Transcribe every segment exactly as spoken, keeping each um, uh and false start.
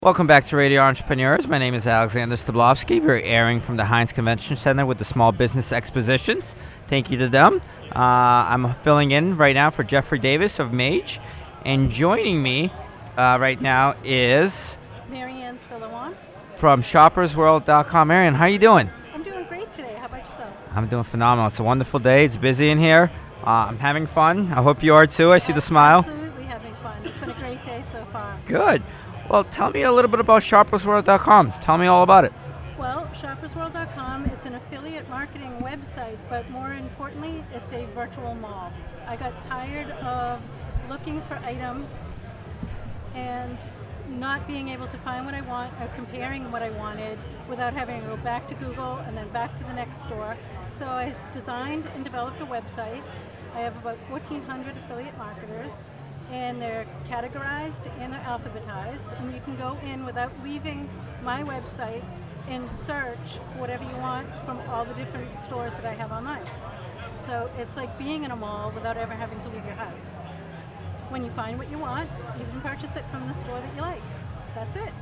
Welcome back to Radio Entrepreneurs. My name is Alexander Stablovsky. We're airing from the Heinz Convention Center with the Small Business Expositions. Thank you to them. Uh, I'm filling in right now for Jeffrey Davis of Mage. And joining me uh, right now is Marianne Silouan from Shoppers World dot com. Marianne, how are you doing? I'm doing great today. How about yourself? I'm doing phenomenal. It's a wonderful day. It's busy in here. Uh, I'm having fun. I hope you are too. I see the smile. Absolutely having fun. It's been a great day so far. Good. Well, tell me a little bit about Shoppers World dot com. Tell me all about it. Well, Shoppers World dot com, it's an affiliate marketing website, but more importantly, it's a virtual mall. I got tired of looking for items and not being able to find what I want or comparing what I wanted without having to go back to Google and then back to the next store. So I designed and developed a website. I have about fourteen hundred affiliate marketers, and they're categorized and they're alphabetized, and you can go in without leaving my website and search for whatever you want from all the different stores that I have online. So it's like being in a mall without ever having to leave your house. When you find what you want, you can purchase it from the store that you like. That's it.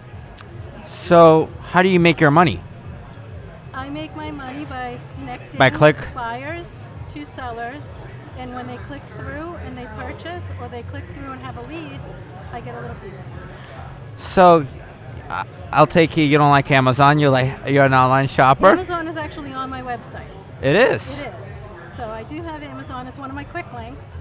So, how do you make your money? I make my money by connecting By click? buyers to sellers, and when they click through and they purchase, or they click through and have a lead, I get a little piece. So, I- I'll take you. You don't like Amazon. You like you're an online shopper. Amazon is actually on my website. It is. It is. So I do have Amazon. It's one of my quick links.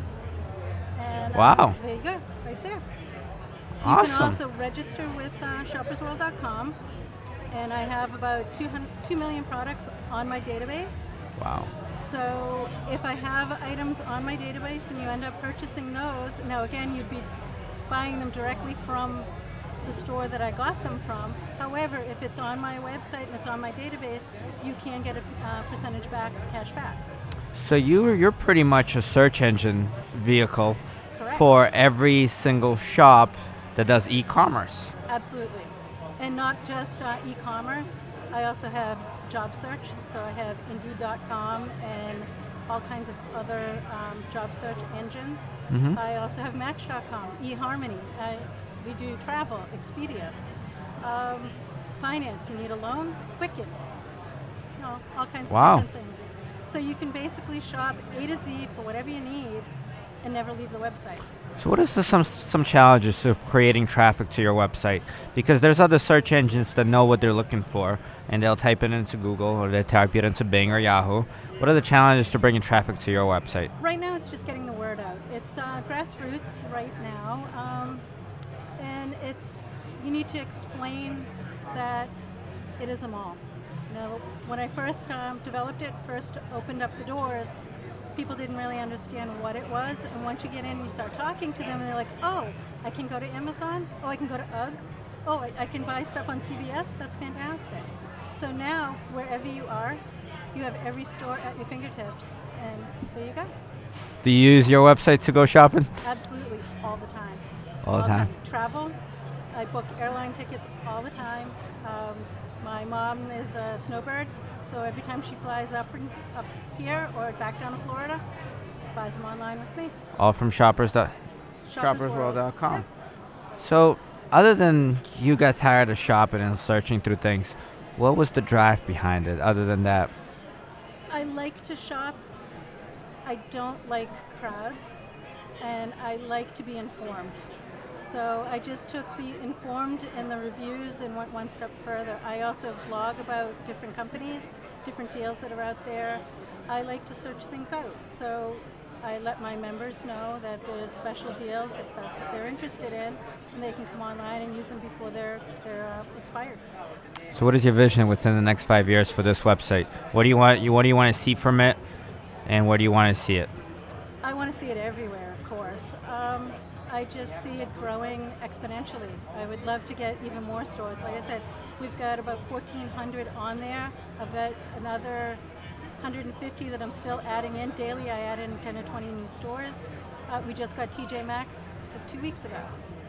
And uh, Wow. there you go, right there. You Awesome. can also register with uh, Shoppers World dot com, and I have about two hundred, two million products on my database. Wow. So if I have items on my database and you end up purchasing those, now again, you'd be buying them directly from the store that I got them from. However, if it's on my website and it's on my database, you can get a uh, percentage back, cash back. So you you're pretty much a search engine vehicle Correct. for every single shop that does e-commerce. Absolutely. And not just uh, e-commerce. I also have job search, so I have Indeed dot com and all kinds of other um, job search engines. Mhm. I also have Match dot com, eHarmony. I, we do travel, Expedia. Um, finance, you need a loan? Quicken. You know, all kinds Wow. of different things. So you can basically shop A to Z for whatever you need and never leave the website. So what is the, some some challenges of creating traffic to your website? Because there's other search engines that know what they're looking for, and they'll type it into Google or they type it into Bing or Yahoo. What are the challenges to bringing traffic to your website? Right now, it's just getting the word out. It's uh, grassroots right now, um, and it's you need to explain that it is a mall. You know, when I first um, developed it, first opened up the doors, people didn't really understand what it was, and once you get in and you start talking to them, and they're like, "Oh, I can go to Amazon. Oh, I can go to Uggs. Oh, I, I can buy stuff on C V S. That's fantastic." So now, wherever you are, you have every store at your fingertips, and there you go. Do you use your website to go shopping? Absolutely, all the time. All the time. Travel, I book airline tickets all the time. Um, my mom is a snowbird, so every time she flies up and, up here or back down to Florida, buys them online with me. All from Shoppers. dot- Shoppers Shoppers World dot com. Yeah. So, other than you got tired of shopping and searching through things, what was the drive behind it? Other than that, I like to shop. I don't like crowds, and I like to be informed. So I just took the informed and the reviews and went one step further. I also blog about different companies, different deals that are out there. I like to search things out. So I let my members know that there's special deals if that's what they're interested in, and they can come online and use them before they're they're uh, expired. so what is your vision within the next five years for this website? What do you want? You what do you want to see from it, and where do you want to see it? I want to see it everywhere, of course. Um, I just see it growing exponentially. I would love to get even more stores. Like I said, we've got about fourteen hundred on there. I've got another one hundred fifty that I'm still adding in daily. I add in ten to twenty new stores. Uh, we just got T J Maxx two weeks ago.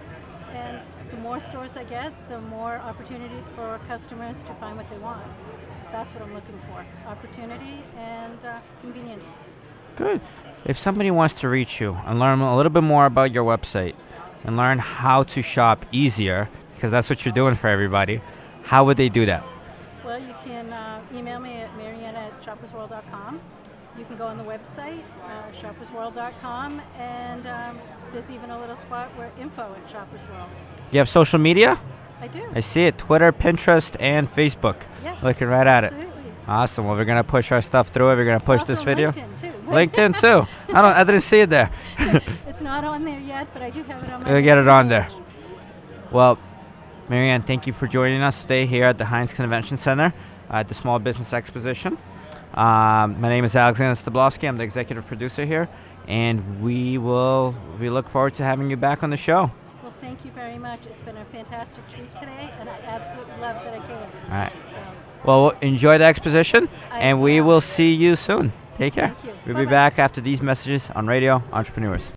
And the more stores I get, the more opportunities for customers to find what they want. That's what I'm looking for, opportunity and uh, convenience. Good. If somebody wants to reach you and learn a little bit more about your website and learn how to shop easier, because that's what you're doing for everybody, how would they do that? Well, you can uh, email me at marianne at shoppers world dot com. You can go on the website, uh, shoppers world dot com, and um, there's even a little spot where info at Shoppers World. You have social media? I do. I see it. Twitter, Pinterest, and Facebook. Yes. Looking right at it. Absolutely. Awesome. Well, we're going to push our stuff through it. We're going to push Also this video. LinkedIn too. LinkedIn, too. I don't. I didn't see it there. It's not on there yet, but I do have it on my We'll get it on LinkedIn there. page. Well, Marianne, thank you for joining us today here at the Heinz Convention Center at the Small Business Exposition. Um, my name is Alexander Stablowski. I'm the executive producer here, and we will we look forward to having you back on the show. Well, thank you very much. It's been a fantastic treat today, and I absolutely love that I came. All right. So, Well, enjoy the exposition, I and we will. will see you soon. Take care. Thank you. We'll be Bye-bye. back after these messages on Radio Entrepreneurs.